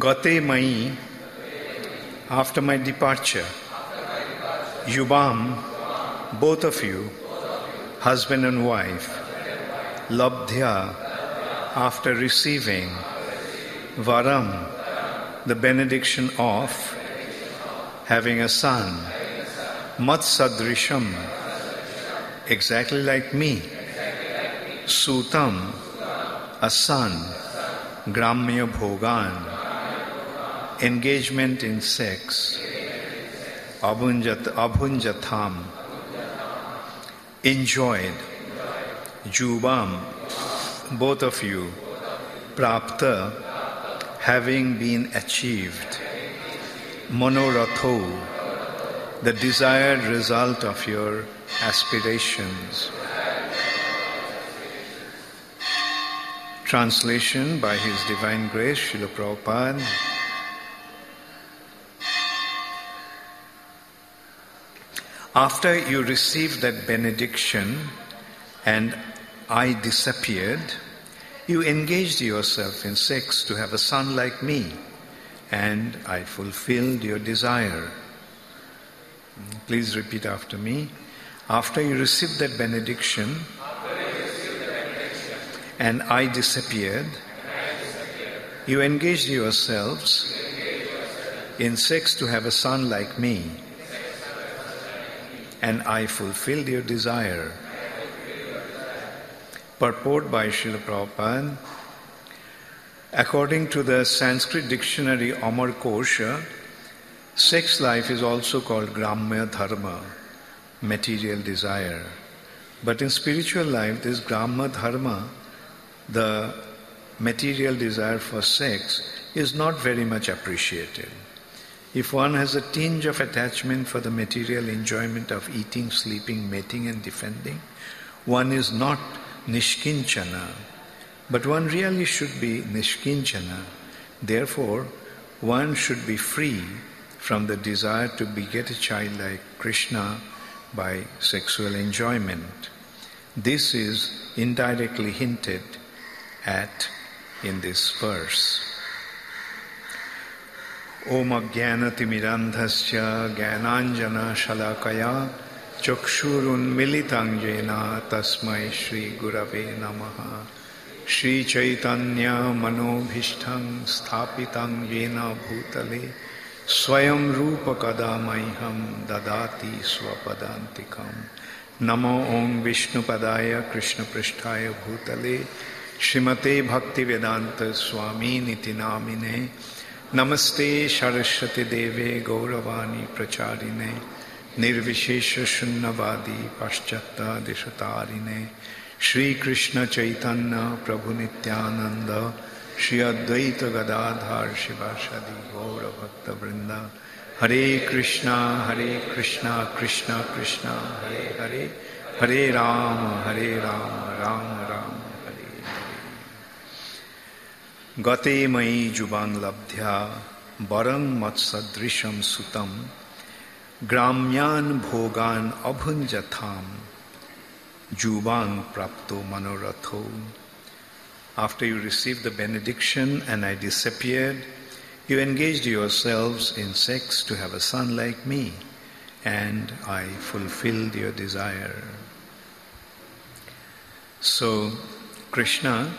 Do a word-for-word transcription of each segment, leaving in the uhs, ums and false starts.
Gate Mai, after my departure, Yubam, both of you, husband and wife, Labdhya, after receiving, Varam, the benediction of having a son, Mat Sadrisham, exactly like me, Sutam, a son, Gramya Bhogan, engagement in sex, Abhunjat, Abhunjatham, enjoyed, Jubam, both of you, Prapta, having been achieved, Manoratho, the desired result of your aspirations. Translation by His Divine Grace, Srila Prabhupada. After you received that benediction and I disappeared, you engaged yourself in sex to have a son like me, and I fulfilled your desire. Please repeat after me. After you received that benediction, and I disappeared, you engaged yourselves in sex to have a son like me, and I fulfilled your desire. Purport by Srila Prabhupada. According to the Sanskrit dictionary Amar Kosha, sex life is also called Gramya Dharma, material desire. But in spiritual life, this Gramya Dharma, the material desire for sex, is not very much appreciated. If one has a tinge of attachment for the material enjoyment of eating, sleeping, mating and defending, one is not Nishkinchana. But one really should be Nishkinchana. Therefore, one should be free from the desire to beget a child like Krishna by sexual enjoyment. This is indirectly hinted at in this verse. Om Ajnanati Mirandhasya Jnananjana Shalakaya Chakshurun Militang Jena Tasmai Shri Gurave Namaha Shri Chaitanya Manobhishthang Sthapitang Jena Bhutale Swayam Rupa Kadamaiham Dadati Swapadantikam Namo Om Vishnu Padaya Krishna Pristhaya Bhutale Srimate Bhakti Vedanta Swami Niti Namine Namaste Saraswati Deve Gauravani Pracharine Nirvishesha Shunnavadi Paschata Deshatarine Shri Krishna Chaitanya Prabhu Nityananda Shri Advaita Gadadhar Shivasadi Gaura Bhakta Vrinda Hare Krishna Hare Krishna Krishna Krishna Hare Hare Hare Rama Hare Rama Rama Rama Hare Hare Gate Mai Jubang Labdhya Barang Matsadrisham Sutam Gramyan Bhogan Abhunjatham Jubang Prapto Manoratho. After you received the benediction and I disappeared, you engaged yourselves in sex to have a son like me, and I fulfilled your desire. So Krishna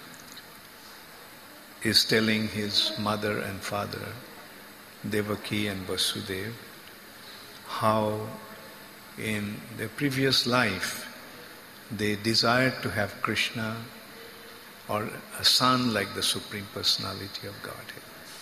is telling his mother and father, Devaki and Vasudeva, how in their previous life they desired to have Krishna or a son like the Supreme Personality of Godhead.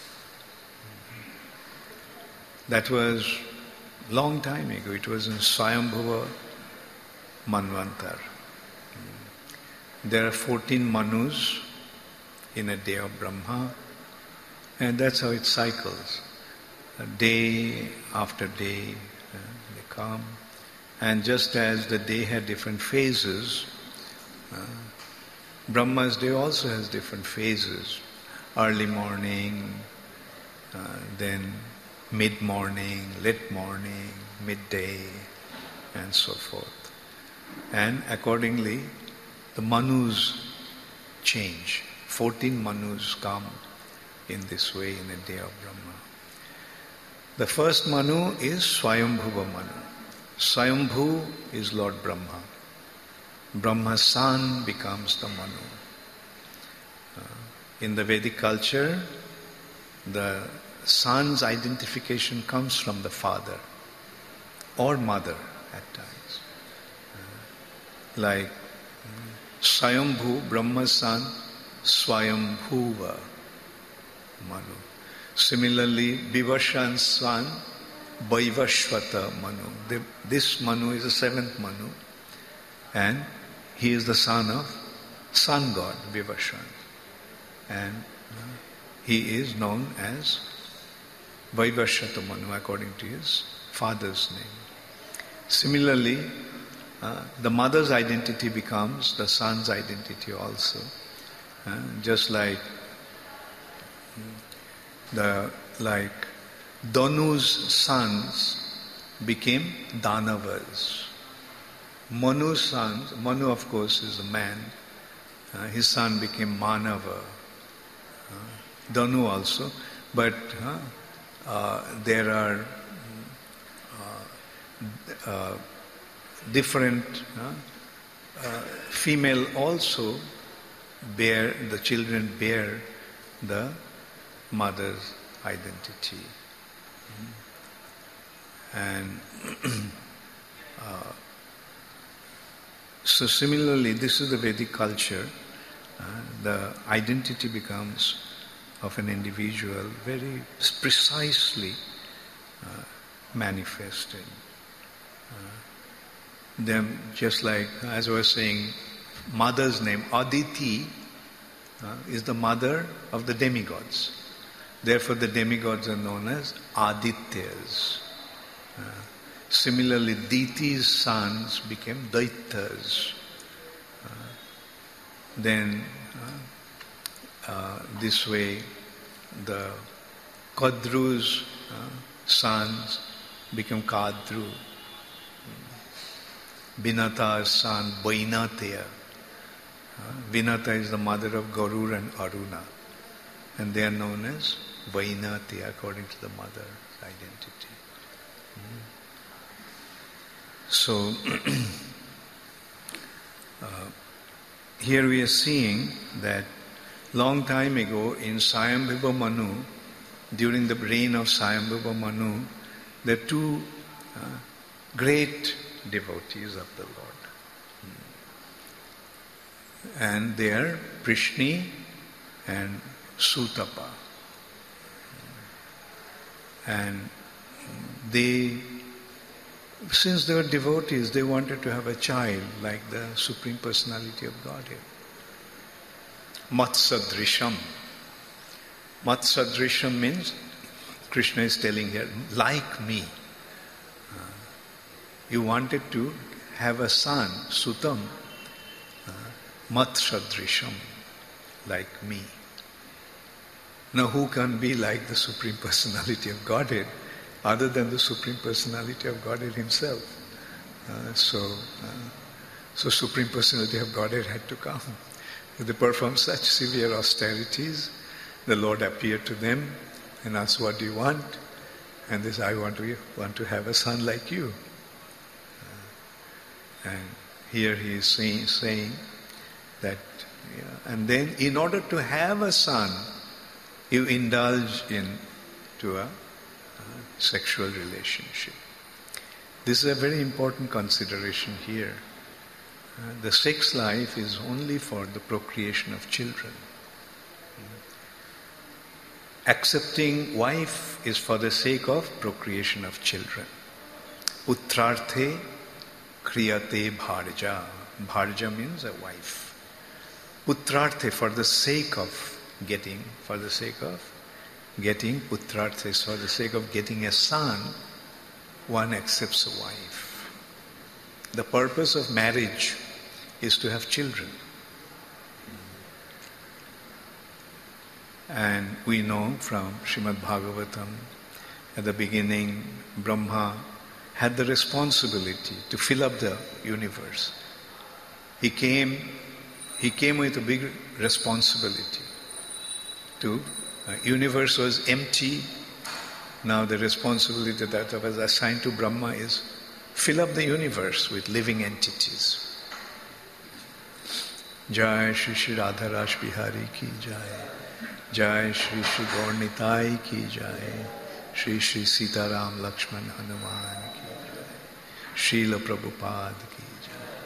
That was long time ago. It was in Swayambhuva Manvantar. There are fourteen Manus in a day of Brahma, and that's how it cycles. A day after day, uh, they come. And just as the day had different phases, uh, Brahma's day also has different phases. Early morning, uh, then mid-morning, late morning, midday, and so forth. And accordingly, the Manus change. Fourteen Manus come in this way in the day of Brahma. The first Manu is Swayambhuva Manu. Swayambhu is Lord Brahma. Brahma's son becomes the Manu. Uh, in the Vedic culture, the son's identification comes from the father or mother at times. Uh, like Swayambhu, Brahma's son, Swayambhuva Manu. Similarly, Vivashan's son, Vaivashvata Manu. The, this Manu is the seventh Manu, and he is the son of sun god Vivashan. And uh, he is known as Vaivashvata Manu according to his father's name. Similarly, uh, the mother's identity becomes the son's identity also. Uh, just like the like Danu's sons became Danavas. Manu's sons, Manu of course is a man, uh, his son became Manava. Uh, Danu also, but uh, uh, there are uh, uh, different uh, uh, female also bear, the children bear the mother's identity. And uh, so similarly, this is the Vedic culture. Uh, the identity becomes of an individual very precisely uh, manifested. Uh, them just like, as I was saying, mother's name, Aditi, uh, is the mother of the demigods. Therefore, the demigods are known as Adityas. Uh, similarly, Diti's sons became Daityas. Uh, then, uh, uh, this way, the Kadru's uh, sons became Kadru. Vinata's son, Vainatya. Uh, Vinata is the mother of Garur and Aruna. And they are known as Vainatya according to the mother's identity. Mm. So, uh, here we are seeing that long time ago in Swayambhuva Manu, during the reign of Swayambhuva Manu, there are two uh, great devotees of the Lord. Mm. And they are Prishni and Sutapa. And they, since they were devotees, they wanted to have a child like the Supreme Personality of Godhead. Matsadrisham. Matsadrisham means, Krishna is telling here, like me. Uh, you wanted to have a son, Sutam, uh, Matsadrisham, like me. Now, who can be like the Supreme Personality of Godhead other than the Supreme Personality of Godhead himself? Uh, so, uh, so Supreme Personality of Godhead had to come. They performed such severe austerities. The Lord appeared to them and asked, "What do you want?" And they said, "I want to want to have a son like you." Uh, and here he is saying, saying that, you know, and then in order to have a son, you indulge in to a uh, sexual relationship. This is a very important consideration here. Uh, the sex life is only for the procreation of children. Accepting wife is for the sake of procreation of children. Putrarthe kriyate bharja. Bharja means a wife. Putrarthe, for the sake of getting, for the sake of getting, putrartha is for the sake of getting a son, one accepts a wife. The purpose of marriage is to have children. And we know from Srimad Bhagavatam, at the beginning, Brahma had the responsibility to fill up the universe. He came, he came with a big responsibility to uh, universe was empty. Now the responsibility that was assigned to Brahma is fill up the universe with living entities. Jai Shri Shri Radharash Bihari ki Jai. Jai Shri Shri Gaurnitai ki Jai. Shri Shri Sitaram Lakshman Hanuman ki Jai. Srila Prabhupada ki Jai.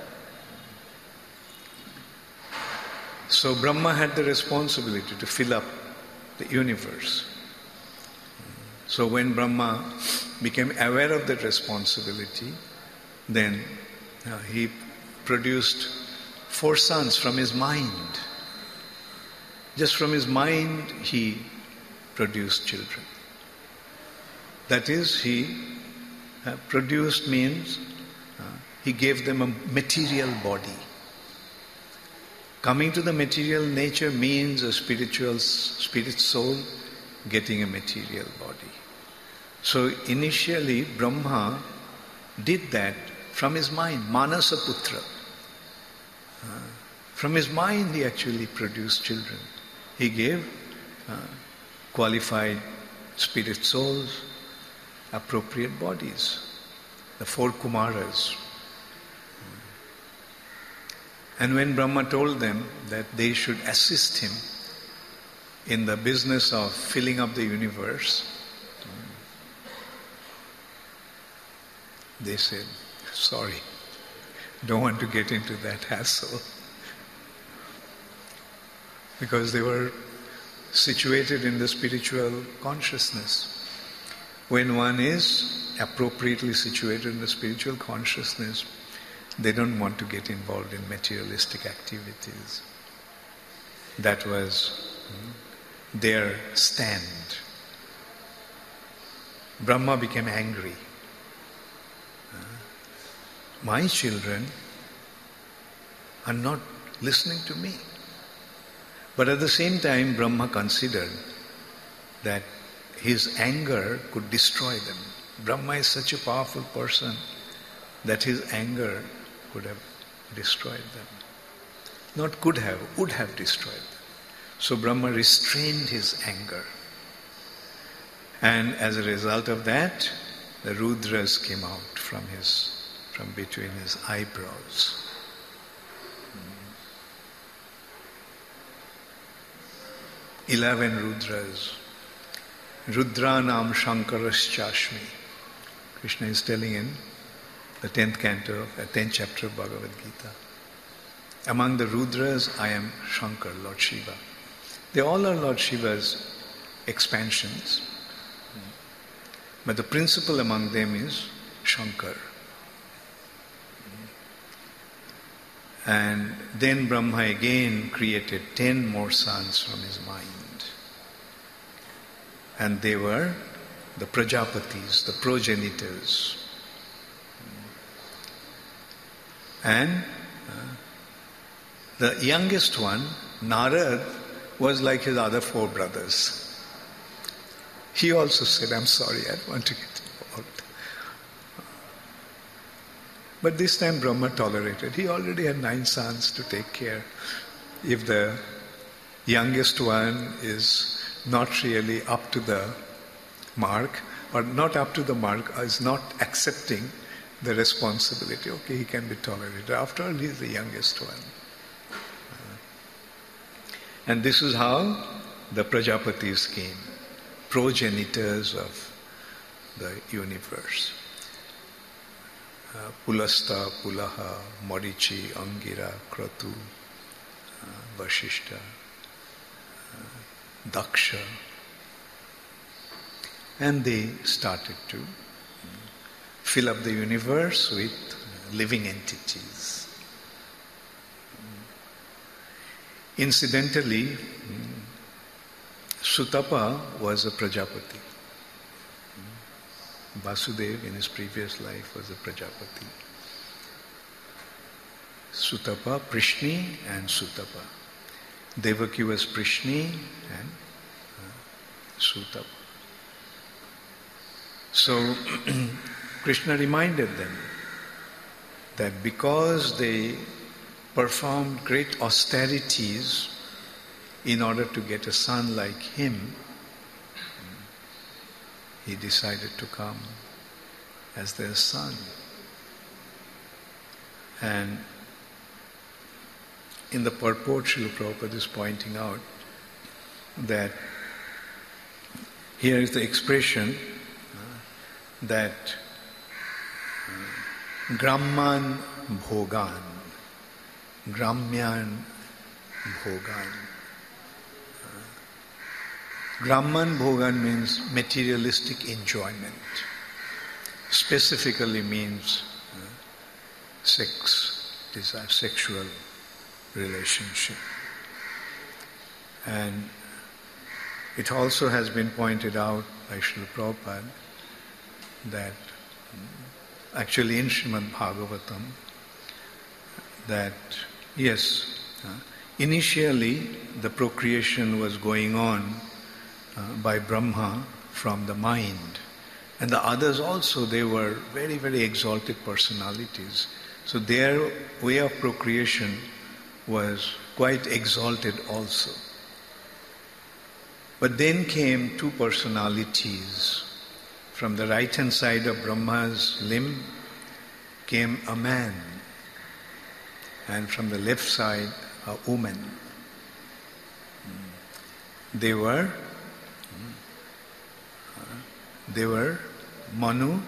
So Brahma had the responsibility to fill up the universe. So when Brahma became aware of that responsibility, then uh, he produced four sons from his mind. Just from his mind he produced children. That is, he uh, produced means uh, he gave them a material body. Coming to the material nature means a spiritual spirit soul getting a material body. So initially Brahma did that from his mind, Manasa Putra. Uh, from his mind he actually produced children. He gave uh, qualified spirit souls appropriate bodies, the four Kumaras. And when Brahma told them that they should assist him in the business of filling up the universe, they said, sorry, don't want to get into that hassle. Because they were situated in the spiritual consciousness. When one is appropriately situated in the spiritual consciousness, they don't want to get involved in materialistic activities. That was hmm, their stand. Brahma became angry. Uh, my children are not listening to me. But at the same time, Brahma considered that his anger could destroy them. Brahma is such a powerful person that his anger could have destroyed them. Not could have, would have destroyed them. So Brahma restrained his anger. And as a result of that, the Rudras came out from his, from between his eyebrows. Eleven Rudras. Rudranam Shankarashchashmi. Krishna is telling in the tenth canto, the tenth chapter of Bhagavad Gita. Among the Rudras, I am Shankar, Lord Shiva. They all are Lord Shiva's expansions. But the principal among them is Shankar. And then Brahma again created ten more sons from his mind. And they were the Prajapatis, the progenitors. And uh, the youngest one, Narad, was like his other four brothers. He also said, I'm sorry, I don't want to get involved. But this time Brahma tolerated. He already had nine sons to take care. If the youngest one is not really up to the mark, or not up to the mark, is not accepting the responsibility, okay, he can be tolerated. After all, he is the youngest one. And this is how the Prajapatis came, progenitors of the universe. Uh, Pulasta, Pulaha, Marichi, Angira, Kratu, uh, Vashishta, uh, Daksha. And they started to fill up the universe with living entities. Incidentally, Sutapa was a Prajapati. Vasudev in his previous life was a Prajapati. Sutapa, Prishni and Sutapa. Devaki was Prishni and uh, Sutapa. So Krishna reminded them that because they performed great austerities in order to get a son like him, he decided to come as their son. And in the purport, Srila Prabhupada is pointing out that here is the expression uh, that uh, Gramman Bhogan, Gramyan Bhogan. Uh, Gramman Bhogan means materialistic enjoyment. Specifically means uh, sex, desire, sexual relationship. And it also has been pointed out by Srila Prabhupada that actually in Srimad Bhagavatam that yes, uh, initially the procreation was going on uh, by Brahma from the mind, and the others also, they were very, very exalted personalities. So their way of procreation was quite exalted also. But then came two personalities. From the right-hand side of Brahma's limb came a man, and from the left side a woman. They were they were Manu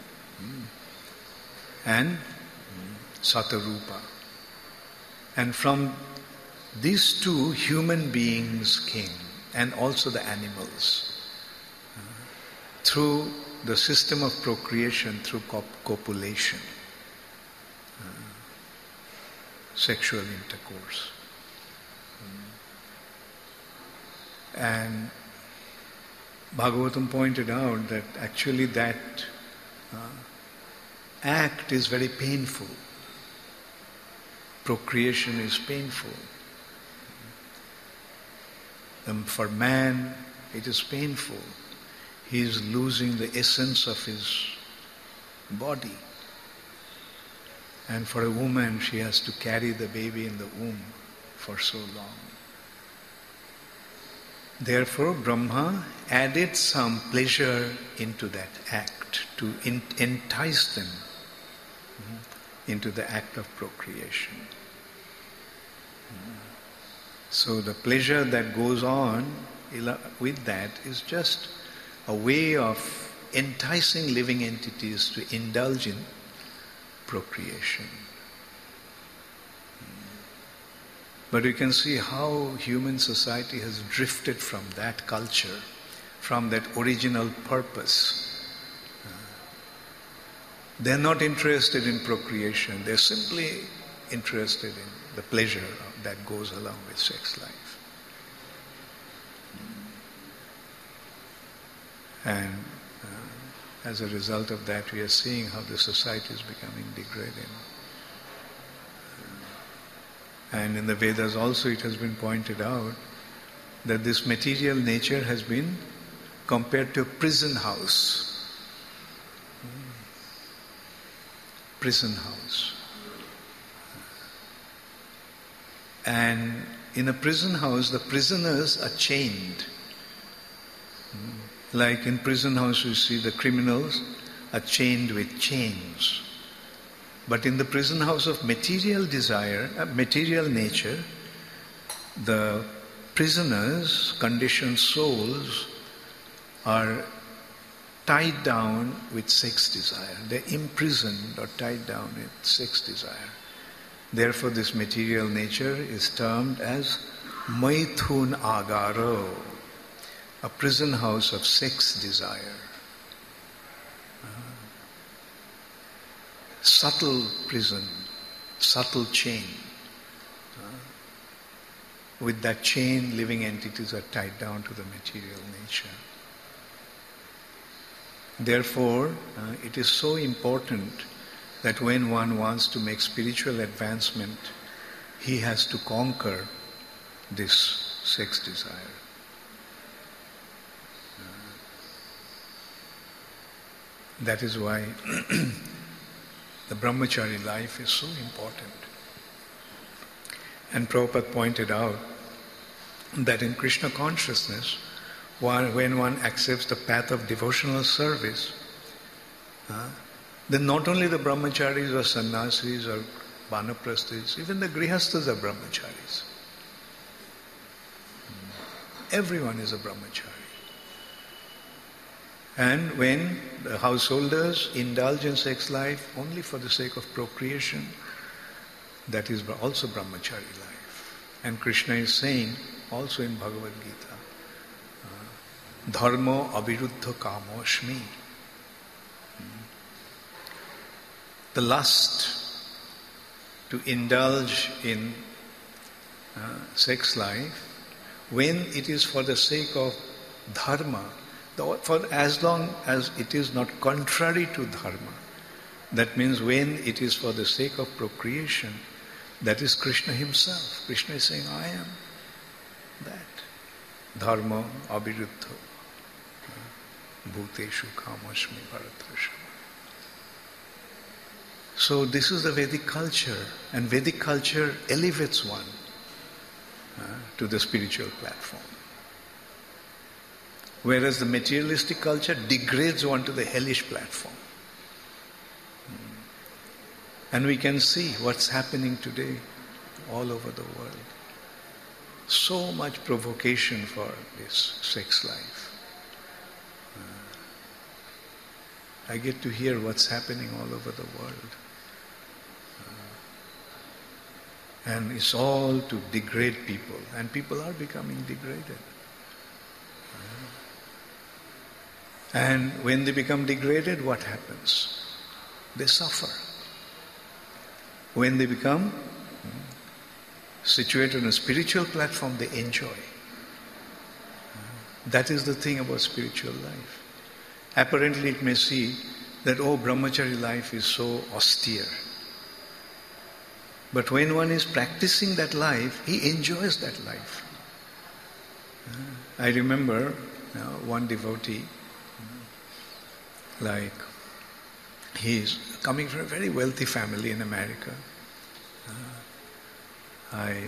and Satarupa. And from these two, human beings came, and also the animals, uh, through the system of procreation, through cop- copulation, uh, sexual intercourse. Um, and Bhagavatam pointed out that actually that uh, act is very painful. Procreation is painful. And for man, it is painful. He is losing the essence of his body. And for a woman, she has to carry the baby in the womb for so long. Therefore, Brahma added some pleasure into that act to in- entice them into the act of procreation. So the pleasure that goes on with that is just a way of enticing living entities to indulge in procreation. But you can see how human society has drifted from that culture, from that original purpose. They're not interested in procreation. They're simply interested in the pleasure that goes along with sex life. And uh, as a result of that, we are seeing how the society is becoming degraded. And in the Vedas also it has been pointed out that this material nature has been compared to a prison house. Prison house. And in a prison house, the prisoners are chained. Like in prison house, you see the criminals are chained with chains. But in the prison house of material desire, uh, material nature, the prisoners, conditioned souls, are tied down with sex desire. They're imprisoned or tied down with sex desire. Therefore, this material nature is termed as Maithun Agaro, a prison house of sex desire. Subtle prison, subtle chain. With that chain, living entities are tied down to the material nature. Therefore, uh, it is so important that when one wants to make spiritual advancement, he has to conquer this sex desire. Uh, that is why the brahmachari life is so important. And Prabhupada pointed out that in Krishna consciousness, one, when one accepts the path of devotional service, uh, then not only the brahmacharis or sannyasis or vanaprasthis, even the grihasthas are brahmacharis. Everyone is a brahmachari. And when the householders indulge in sex life only for the sake of procreation, that is also brahmachari life. And Krishna is saying also in Bhagavad Gita, dharma aviruddha kamoshmi. The lust to indulge in uh, sex life, when it is for the sake of dharma, for as long as it is not contrary to dharma, that means when it is for the sake of procreation, that is Krishna himself. Krishna is saying, I am that. Dharma aviruddha bhuteshu kamashmi bharatarshava. So this is the Vedic culture, and Vedic culture elevates one uh, to the spiritual platform. Whereas the materialistic culture degrades one to the hellish platform. And we can see what's happening today all over the world. So much provocation for this sex life. Uh, I get to hear what's happening all over the world. Uh, and it's all to degrade people. And people are becoming degraded. And when they become degraded, what happens? They suffer. When they become situated on a spiritual platform, they enjoy. That is the thing about spiritual life. Apparently it may see that, oh, brahmachari life is so austere. But when one is practicing that life, he enjoys that life. I remember you know, one devotee, like, he's coming from a very wealthy family in America. Uh, I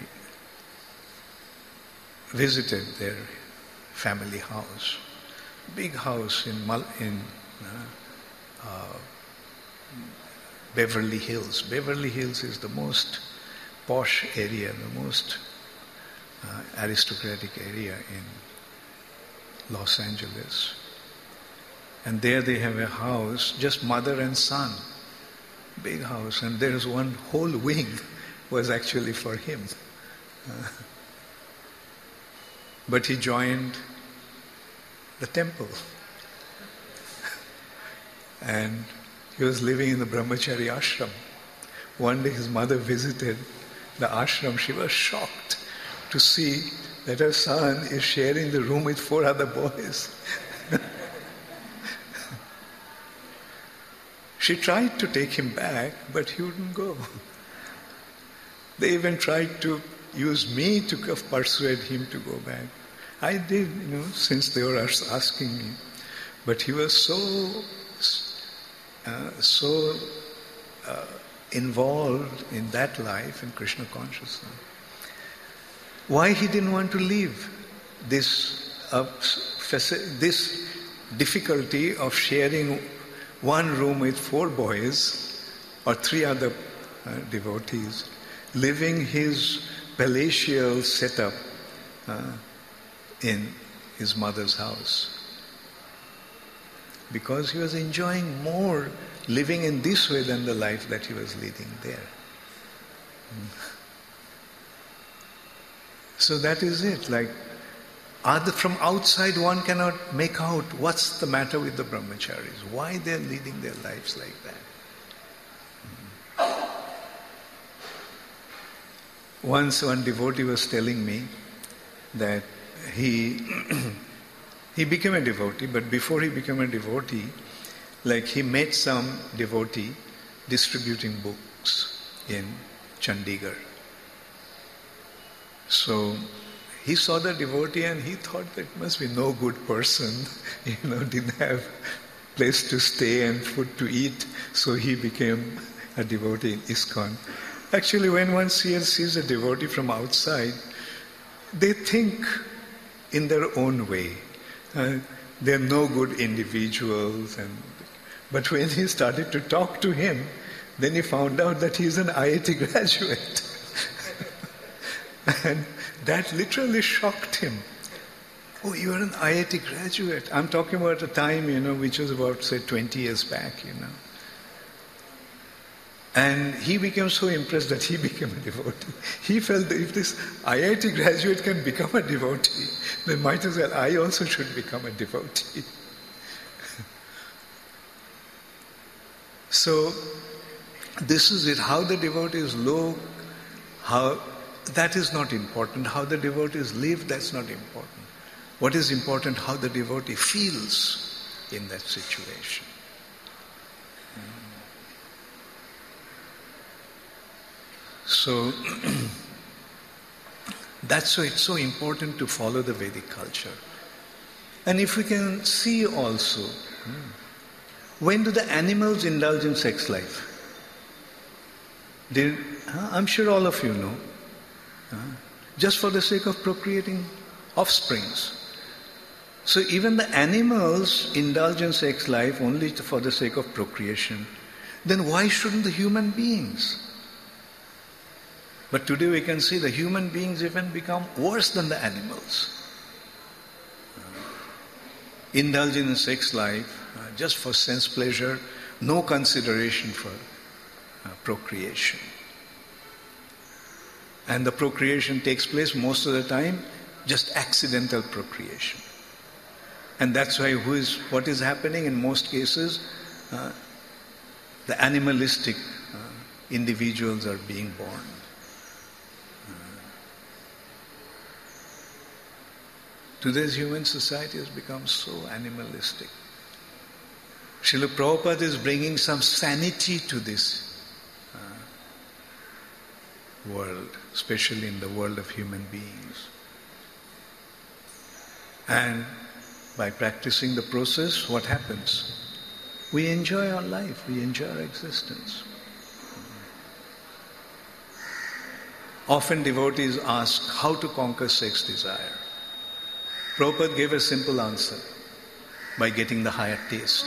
visited their family house, big house in Mal- in uh, uh, Beverly Hills. Beverly Hills is the most posh area, the most uh, aristocratic area in Los Angeles. And there they have a house, just mother and son, big house, and there's one whole wing was actually for him. Uh, but he joined the temple. And he was living in the brahmachari ashram. One day his mother visited the ashram. She was shocked to see that her son is sharing the room with four other boys. She tried to take him back, but he wouldn't go. They even tried to use me to persuade him to go back. I did, you know, since they were asking me. But he was so, uh, so uh, involved in that life, in Krishna consciousness. Why he didn't want to leave this, uh, this difficulty of sharing one room with four boys or three other uh, devotees, living his palatial setup uh, in his mother's house. Because he was enjoying more living in this way than the life that he was leading there. So that is it. Like, Other, from outside one cannot make out what's the matter with the brahmacharis, why they're leading their lives like that. Once one devotee was telling me that he he became a devotee, but before he became a devotee, like he met some devotee distributing books in Chandigarh. So he saw the devotee and he thought that must be no good person, you know, didn't have place to stay and food to eat, so he became a devotee in ISKCON. Actually, when one sees, sees a devotee from outside, they think in their own way. Uh, they're no good individuals. And but when he started to talk to him, then he found out that he's an I I T graduate. And that literally shocked him. Oh, you're an I I T graduate. I'm talking about a time, you know, which was about, say, twenty years back, you know. And he became so impressed that he became a devotee. He felt that if this I I T graduate can become a devotee, then might as well I also should become a devotee. So, this is it. How the devotees look, how that is not important. How the devotees live, that's not important. What is important, how the devotee feels in that situation. So, that's why it's so important to follow the Vedic culture. And if we can see also, when do the animals indulge in sex life? They, I'm sure all of you know. Just for the sake of procreating offsprings. So even the animals indulge in sex life only for the sake of procreation. Then why shouldn't the human beings? But today we can see the human beings even become worse than the animals. Indulging in sex life uh, just for sense pleasure, no consideration for uh, procreation. And the procreation takes place most of the time, just accidental procreation. And that's why who is, what is happening in most cases, uh, the animalistic uh, individuals are being born. Uh, today's human society has become so animalistic. Srila Prabhupada is bringing some sanity to this world, especially in the world of human beings. And by practicing the process, what happens? We enjoy our life, we enjoy our existence. Often devotees ask how to conquer sex desire. Prabhupada gave a simple answer: by getting the higher taste.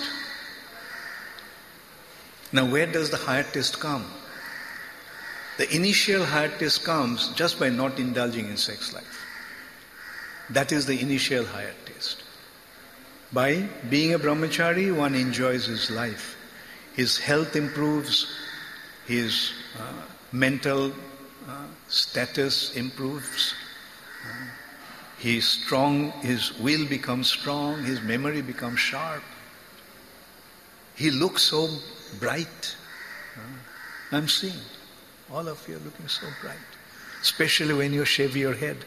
Now, where does the higher taste come? The initial higher taste comes just by not indulging in sex life. That is the initial higher taste. By being a brahmachari, one enjoys his life. His health improves, his uh, mental uh, status improves, uh, he is strong, his will becomes strong, his memory becomes sharp. He looks so bright. Uh, I'm seeing. All of you are looking so bright, especially when you shave your head.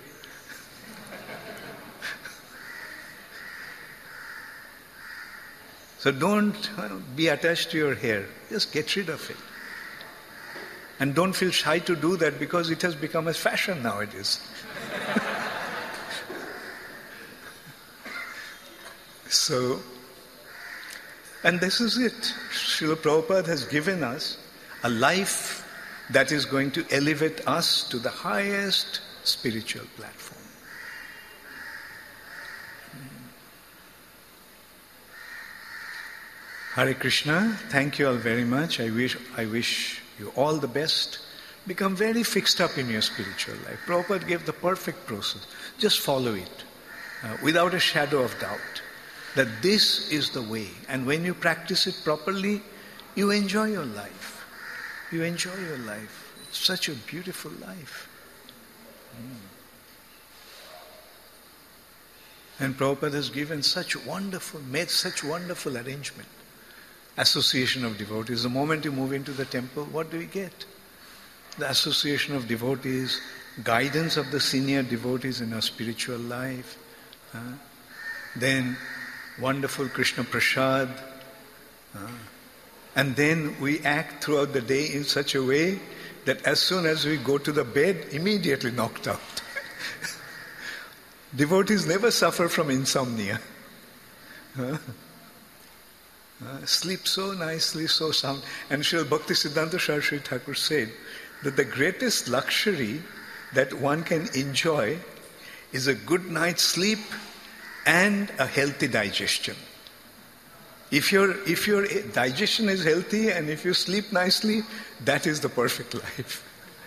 So don't be attached to your hair. Just get rid of it. And don't feel shy to do that because it has become a fashion nowadays. So, and this is it. Srila Prabhupada has given us a life that is going to elevate us to the highest spiritual platform. Hare Krishna, thank you all very much. I wish I wish you all the best. Become very fixed up in your spiritual life. Prabhupada gave the perfect process. Just follow it uh, without a shadow of doubt that this is the way. And when you practice it properly, you enjoy your life. You enjoy your life. It's such a beautiful life. Mm. And Prabhupada has given such wonderful, made such wonderful arrangement. Association of devotees. The moment you move into the temple, what do you get? The association of devotees, guidance of the senior devotees in our spiritual life. Uh, then wonderful Krishna Prasad. Uh, And then we act throughout the day in such a way that as soon as we go to the bed, immediately knocked out. Devotees never suffer from insomnia. Huh? Uh, sleep so nicely, so sound. And Srila Bhaktisiddhanta Saraswati Thakur said that the greatest luxury that one can enjoy is a good night's sleep and a healthy digestion. If your, if your digestion is healthy and if you sleep nicely, that is the perfect life.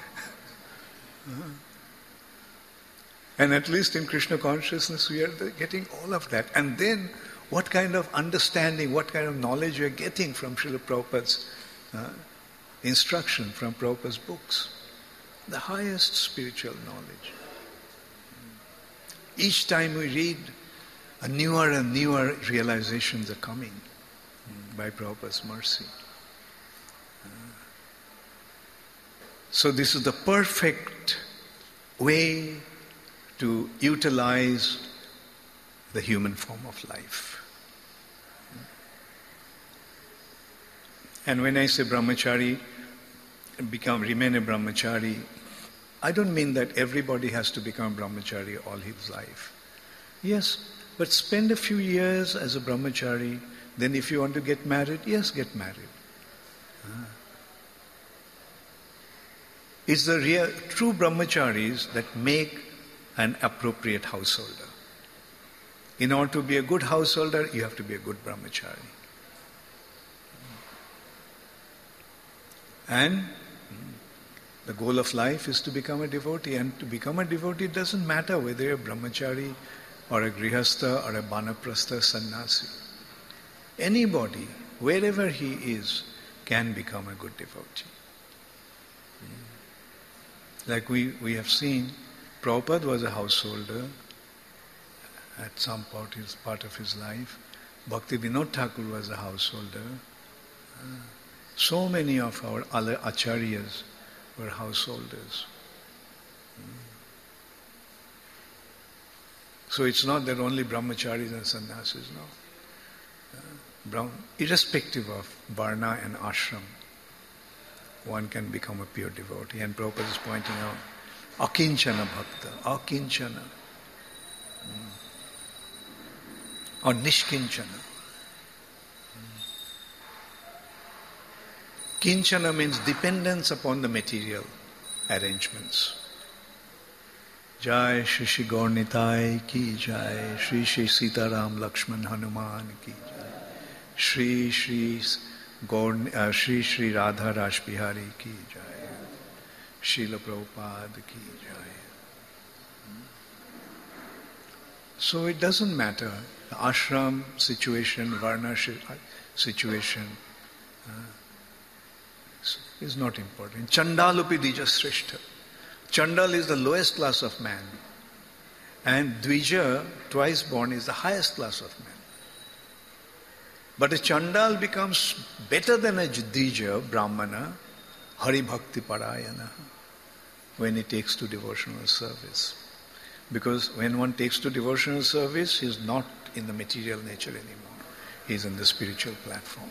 And at least in Krishna consciousness, we are getting all of that. And then, what kind of understanding, what kind of knowledge we are getting from Srila Prabhupada's uh, instruction, from Prabhupada's books. The highest spiritual knowledge. Each time we read, a newer and newer realizations are coming by Prabhupada's mercy. So this is the perfect way to utilize the human form of life. And when I say brahmachari, become, remain a brahmachari, I don't mean that everybody has to become brahmachari all his life. Yes, but spend a few years as a brahmachari, then if you want to get married, yes, get married. Ah. It's the real, true brahmacharis that make an appropriate householder. In order to be a good householder, you have to be a good brahmachari. And the goal of life is to become a devotee. And to become a devotee, it doesn't matter whether you're a brahmachari or a grihastha or a banaprastha sannyasi. Anybody, wherever he is, can become a good devotee. Like we, we have seen, Prabhupada was a householder at some part, his, part of his life. Bhakti Vinod Thakur was a householder. So many of our other acharyas were householders. So it's not that only brahmacharis and sannyasis, no. Uh, irrespective of varna and ashram, one can become a pure devotee. And Prabhupada is pointing out, akinchana bhakta, akinchana, mm. or nishkinchana. Kinchana means dependence upon the material arrangements. Jai Shri Shri Gaur Nitai ki Jai, Shri Shri Sitaram Lakshman Hanuman ki Jai, Shri Shri Gaur, uh, Shri Shri Radha Rash Bihari ki Jai, Srila Prabhupada ki Jai. So it doesn't matter the ashram situation, varna situation. Uh, is not important. Chandalupi Dvija Srishta. Chandal is the lowest class of man. And Dvija, twice born, is the highest class of man. But a Chandal becomes better than a Dvija, Brahmana, Hari Bhakti Parayana, when he takes to devotional service. Because when one takes to devotional service, he is not in the material nature anymore. He is in the spiritual platform.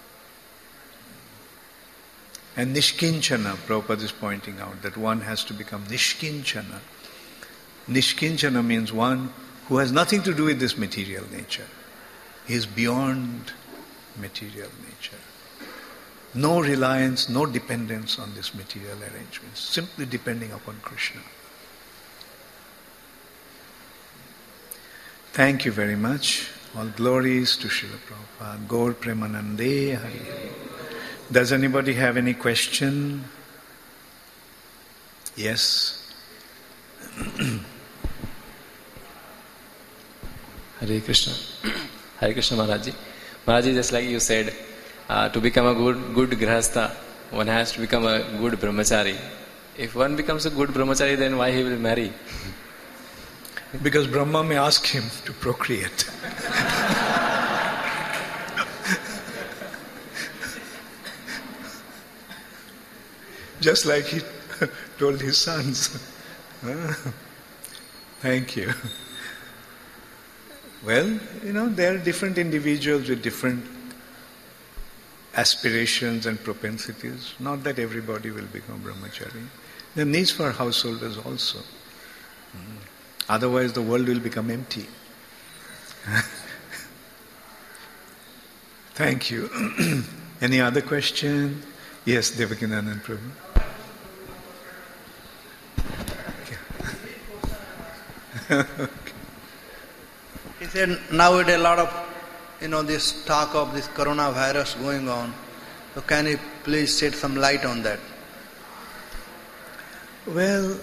And Nishkinchana, Prabhupada is pointing out that one has to become Nishkinchana. Nishkinchana means one who has nothing to do with this material nature. He is beyond material nature. No reliance, no dependence on this material arrangements, simply depending upon Krishna. Thank you very much. All glories to Srila Prabhupada. Gaur Premanande Hari Hari. Does anybody have any question? Yes. Hare Krishna. Hare Krishna Maharaj. Maharaj, just like you said, uh, to become a good good grihastha, one has to become a good brahmachari. If one becomes a good brahmachari, then why he will marry? Because Brahma may ask him to procreate. Just like he told his sons. Thank you. Well, you know, there are different individuals with different aspirations and propensities. Not that everybody will become brahmachari. There are needs for householders also. Mm. Otherwise the world will become empty. Thank you. Any other question? Yes, Devakinandan Prabhu. Okay. He said nowadays a lot of, you know, this talk of this coronavirus going on. So can you please shed some light on that? Well,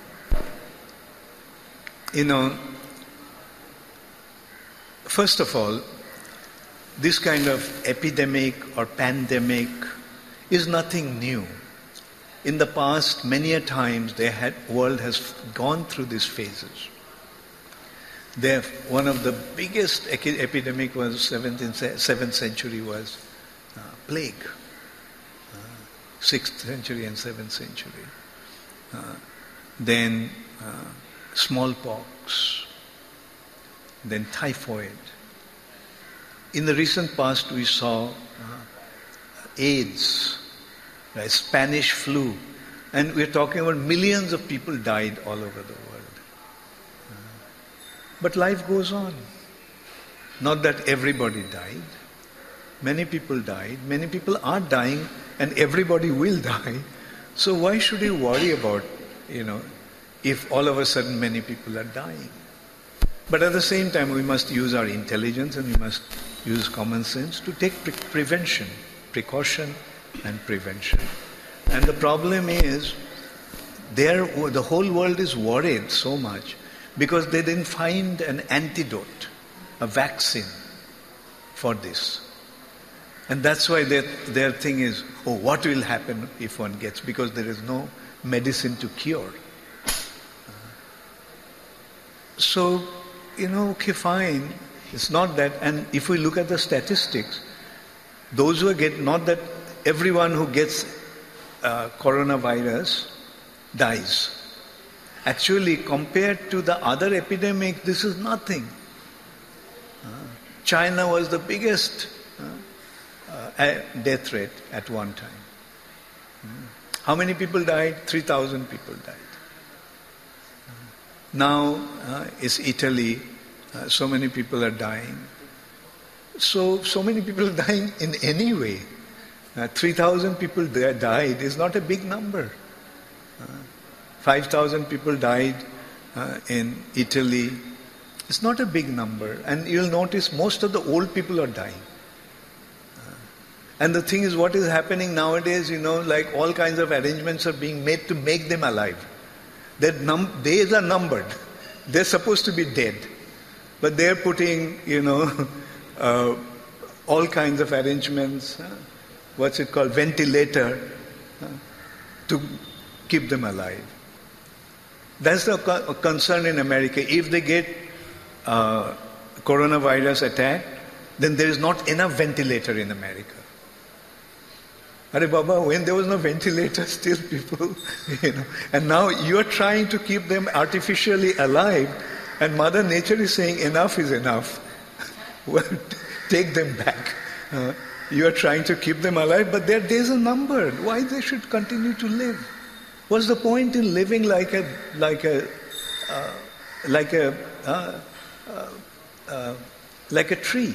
you know, first of all, this kind of epidemic or pandemic is nothing new. In the past, many a times the world has gone through these phases. There, one of the biggest epidemic was seventeenth, seventh century was uh, plague. Uh, sixth century and seventh century. Uh, then uh, smallpox. Then typhoid. In the recent past, we saw uh, AIDS, right, Spanish flu, and we're talking about millions of people died all over the world. But life goes on. Not that everybody died. Many people died. Many people are dying, and everybody will die. So why should you worry about, you know, if all of a sudden many people are dying? But at the same time, we must use our intelligence and we must use common sense to take pre- prevention, precaution and prevention. And the problem is, there, the whole world is worried so much because they didn't find an antidote, a vaccine for this. And that's why their, their thing is, oh, what will happen if one gets, because there is no medicine to cure. So, you know, okay, fine, it's not that. And if we look at the statistics, those who get, not that everyone who gets uh, coronavirus dies. Actually, compared to the other epidemic, this is nothing. Uh, China was the biggest uh, uh, death rate at one time. Mm. How many people died? three thousand people died. Uh, now uh, it's Italy. Uh, so many people are dying. So, so many people are dying in any way. Uh, three thousand people died is not a big number. Uh, five thousand people died uh, in Italy. It's not a big number. And you'll notice most of the old people are dying. Uh, and the thing is, what is happening nowadays, you know, like all kinds of arrangements are being made to make them alive. Their num- days are numbered. They're supposed to be dead. But they're putting, you know, uh, all kinds of arrangements, uh, what's it called, ventilator, uh, to keep them alive. That's the co- concern in America. If they get uh, coronavirus attack, then there is not enough ventilator in America. Are Baba, when there was no ventilator, still people, you know, and now you are trying to keep them artificially alive, and Mother Nature is saying enough is enough. Well, take them back. Uh, you are trying to keep them alive, but their days are numbered. Why they should continue to live? What's the point in living like a like a uh, like a uh, uh, uh, like a tree?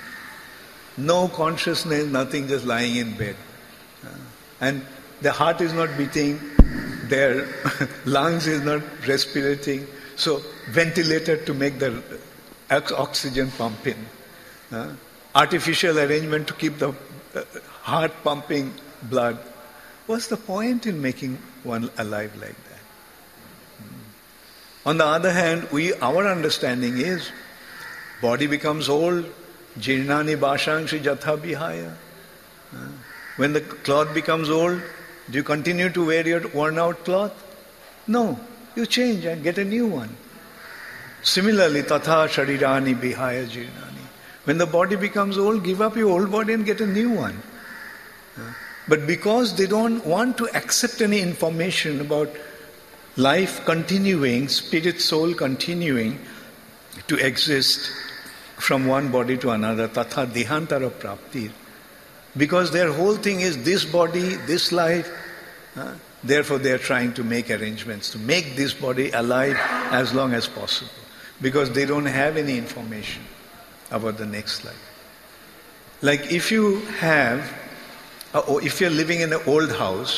No consciousness, nothing, just lying in bed, uh, and the heart is not beating, their lungs is not respirating. So ventilator to make the oxygen pump in, uh, artificial arrangement to keep the uh, heart pumping blood. What's the point in making one alive like that? Hmm. On the other hand, we our understanding is body becomes old, jirnani bhashangshi jatha bihaya. Uh, when the cloth becomes old, do you continue to wear your worn out cloth? No, you change and get a new one. Similarly, tatha sharirani bihaya jirnani. When the body becomes old, give up your old body and get a new one. Uh, But because they don't want to accept any information about life continuing, spirit, soul continuing to exist from one body to another, tatha dehantara praptir. Because their whole thing is this body, this life, uh, therefore they are trying to make arrangements to make this body alive as long as possible. Because they don't have any information about the next life. Like if you have or if you're living in an old house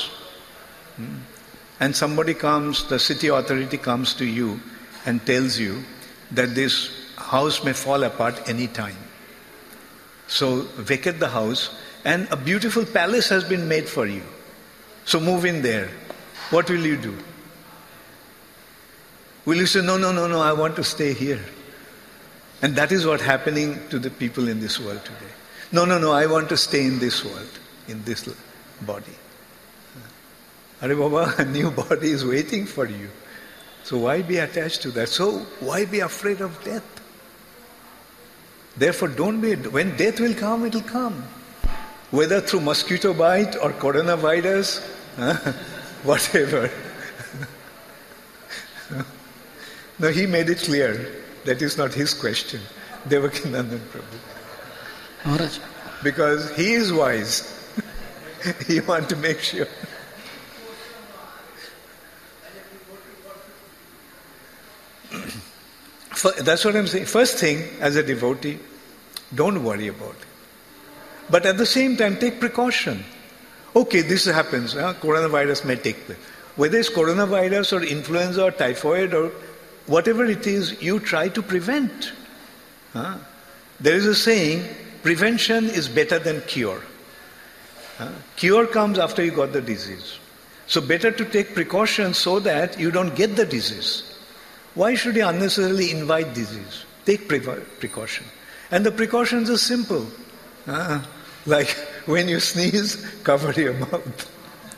and somebody comes, the city authority comes to you and tells you that this house may fall apart any time. So vacate the house, and a beautiful palace has been made for you. So move in there. What will you do? Will you say, no, no, no, no, I want to stay here? And that is what's happening to the people in this world today. No, no, no, I want to stay in this world, in this body. Are Baba, a new body is waiting for you. So why be attached to that? So why be afraid of death? Therefore, don't be, when death will come, it will come. Whether through mosquito bite or coronavirus, huh? Whatever. No, he made it clear. That is not his question. Devakinandan Prabhu. Maharaj. Because he is wise. He wants to make sure. That's what I'm saying. First thing, as a devotee, don't worry about it. But at the same time, take precaution. Okay, this happens. Huh? Coronavirus may take place. Whether it's coronavirus or influenza or typhoid or whatever it is, you try to prevent. Huh? There is a saying, prevention is better than cure. Huh? Cure comes after you got the disease. So better to take precautions so that you don't get the disease. Why should you unnecessarily invite disease? Take pre- precaution. And the precautions are simple. Uh, like when you sneeze, cover your mouth.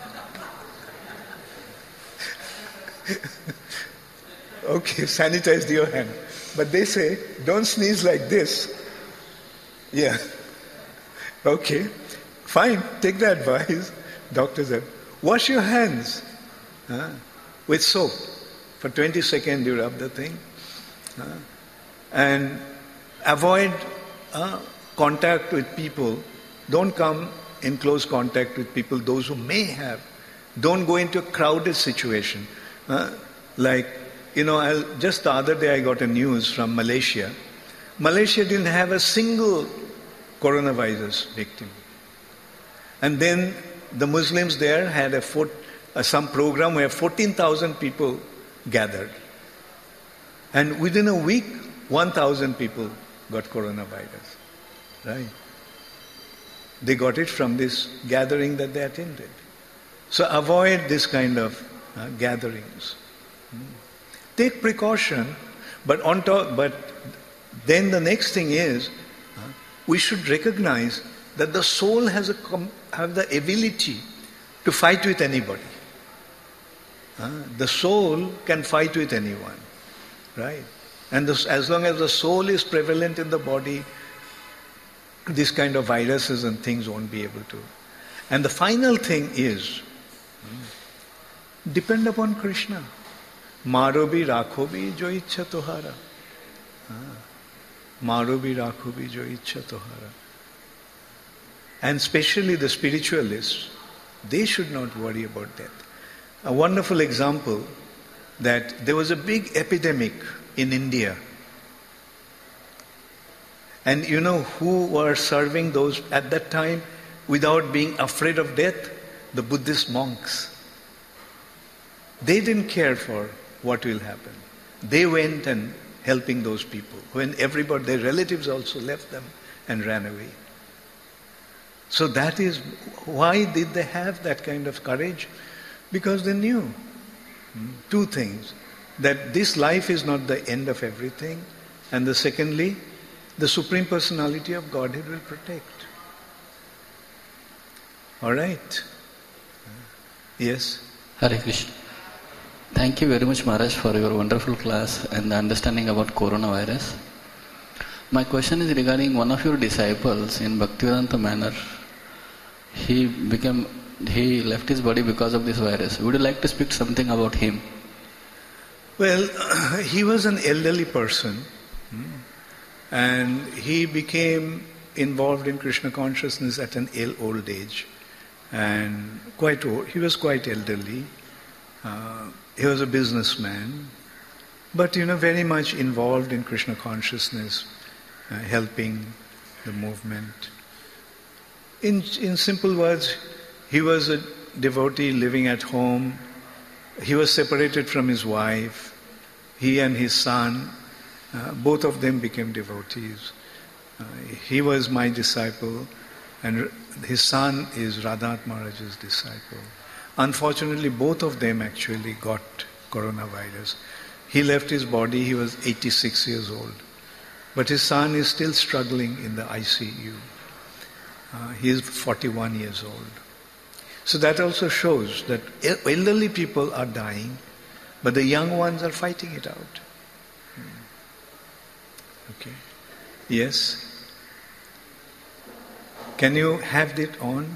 Okay, sanitize your hand. But they say, don't sneeze like this. Yeah. Okay, fine, take the advice. Doctor said, wash your hands uh, with soap. For twenty seconds you rub the thing. Uh, and avoid uh, contact with people. Don't come in close contact with people, those who may have. Don't go into a crowded situation. Uh, like, you know, I'll, just the other day I got a news from Malaysia. Malaysia didn't have a single coronavirus victim. And then the Muslims there had a four, uh, some program where fourteen thousand people gathered. And within a week, one thousand people got coronavirus. Right? They got it from this gathering that they attended. So avoid this kind of uh, gatherings. Hmm. Take precaution, but on top, but then the next thing is, uh, we should recognize that the soul has a com- have the ability to fight with anybody. Uh, the soul can fight with anyone, right? And this, as long as the soul is prevalent in the body, this kind of viruses and things won't be able to. And the final thing is, hmm, depend upon Krishna. Marobi rakhobi jo ichha tohara. Marobi rakhobi jo ichha tohara. And especially the spiritualists, they should not worry about death. A wonderful example that there was a big epidemic in India. And you know who were serving those at that time without being afraid of death? The Buddhist monks. They didn't care for what will happen. They went and helping those people. When everybody, their relatives also left them and ran away. So that is, why did they have that kind of courage? Because they knew two things. That this life is not the end of everything. And the secondly, the Supreme Personality of Godhead will protect. All right? Yes? Hare Krishna. Thank you very much, Maharaj, for your wonderful class and the understanding about coronavirus. My question is regarding one of your disciples in Bhaktivedanta manner. He became, he left his body because of this virus. Would you like to speak something about him? Well, he was an elderly person. And he became involved in Krishna consciousness at an old age. And quite old. He was quite elderly. Uh, he was a businessman. But, you know, very much involved in Krishna consciousness, uh, helping the movement. In, in simple words, he was a devotee living at home. He was separated from his wife. He and his son Uh, both of them became devotees. Uh, he was my disciple, and his son is Radhanath Maharaj's disciple. Unfortunately, both of them actually got coronavirus. He left his body, he was eighty-six years old. But his son is still struggling in the I C U. Uh, he is forty-one years old. So that also shows that elderly people are dying, but the young ones are fighting it out. Okay. Yes? Can you have it on?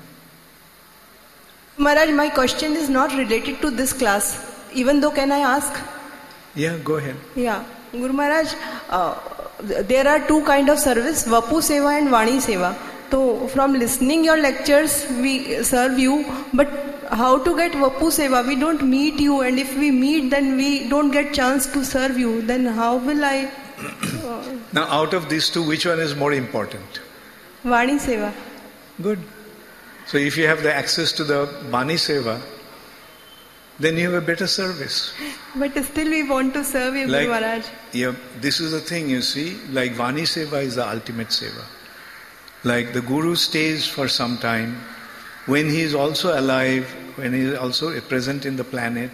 Maharaj, my question is not related to this class. Even though, can I ask? Yeah, go ahead. Yeah. Guru Maharaj, uh, there are two kind of service, Vapu Seva and Vani Seva. So from listening your lectures, we serve you, but how to get Vapu Seva? We don't meet you, and if we meet, then we don't get chance to serve you. Then how will I... Uh, now out of these two, which one is more important? Vani Seva. Good. So if you have the access to the Vani Seva, then you have a better service. But still we want to serve you, like, Guru Maharaj. Yeah, this is the thing, you see, like Vani Seva is the ultimate Seva. Like the Guru stays for some time, when he is also alive, when he is also present in the planet,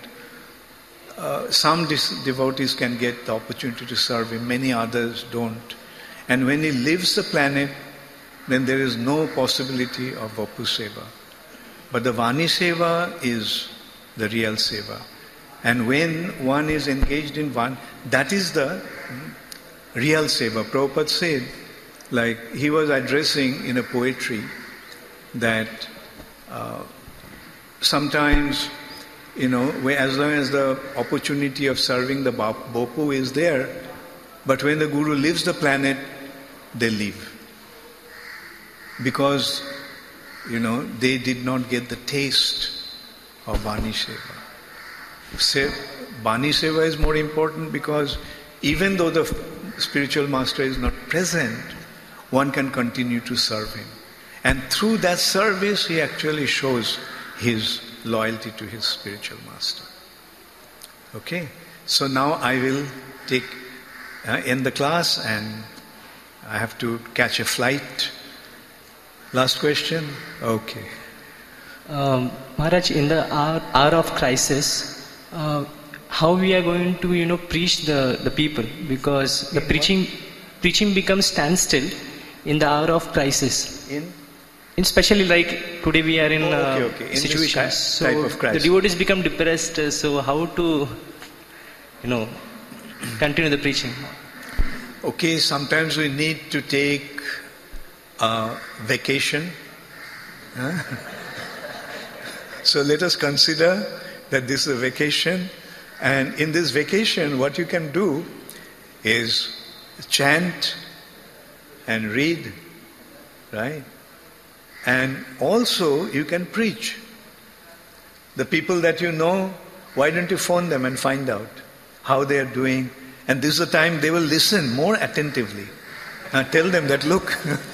uh, some dis- devotees can get the opportunity to serve him, many others don't. And when he leaves the planet, then there is no possibility of Vapu Seva. But the Vani Seva is the real Seva. And when one is engaged in Vani, that is the real Seva. Prabhupada said, like he was addressing in a poetry that uh, sometimes, you know, as long as the opportunity of serving the Bopu is there, but when the Guru leaves the planet, they leave. Because, you know, they did not get the taste of Vani Seva. Se- Vani Seva is more important because even though the spiritual master is not present, one can continue to serve him. And through that service, he actually shows his loyalty to his spiritual master. Okay? So now I will take, uh, end the class, and I have to catch a flight. Last question? Okay. Um, Maharaj, in the hour, hour of crisis, uh, how we are going to, you know, preach the, the people? Because the preaching preaching becomes standstill in the hour of crisis. In? In especially like today we are in oh, okay, uh, okay. in situations. So type of crisis. The devotees become depressed. Uh, so how to, you know, continue the preaching? Okay, sometimes we need to take a vacation. Huh? So let us consider that this is a vacation, and in this vacation what you can do is chant and read, right? And also you can preach. The people that you know, why don't you phone them and find out how they are doing? And this is the time they will listen more attentively. Now tell them that, look,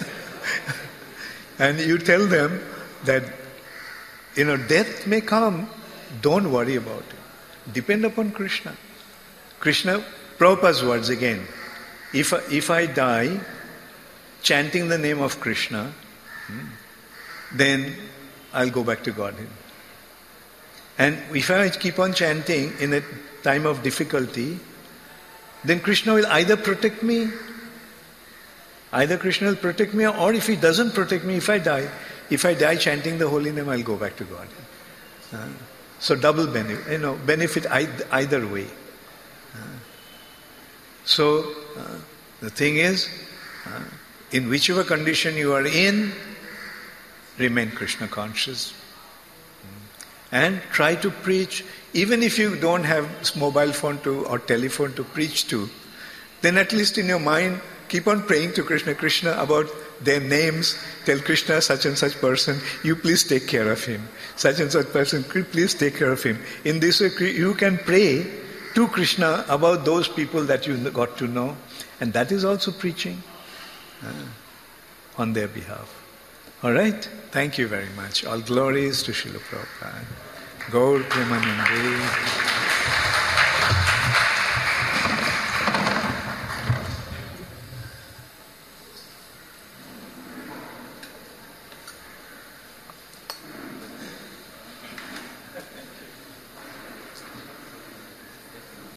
and you tell them that, you know, death may come, don't worry about it. Depend upon Krishna. Krishna, Prabhupada's words again, if, if I die chanting the name of Krishna, then I'll go back to Godhead. And if I keep on chanting in a time of difficulty, then Krishna will either protect me, either Krishna will protect me, or if he doesn't protect me, if I die, if I die chanting the holy name, I'll go back to God. Uh, so double benefit, you know, benefit either way. Uh, so uh, the thing is, uh, in whichever condition you are in, remain Krishna conscious. And try to preach, even if you don't have mobile phone to or telephone to preach to, then at least in your mind, keep on praying to Krishna, Krishna about their names. Tell Krishna, such and such person, you please take care of him. Such and such person, please take care of him. In this way, you can pray to Krishna about those people that you got to know. And that is also preaching uh, on their behalf. All right? Thank you very much. All glories to Srila Prabhupada. Gaur Premanande.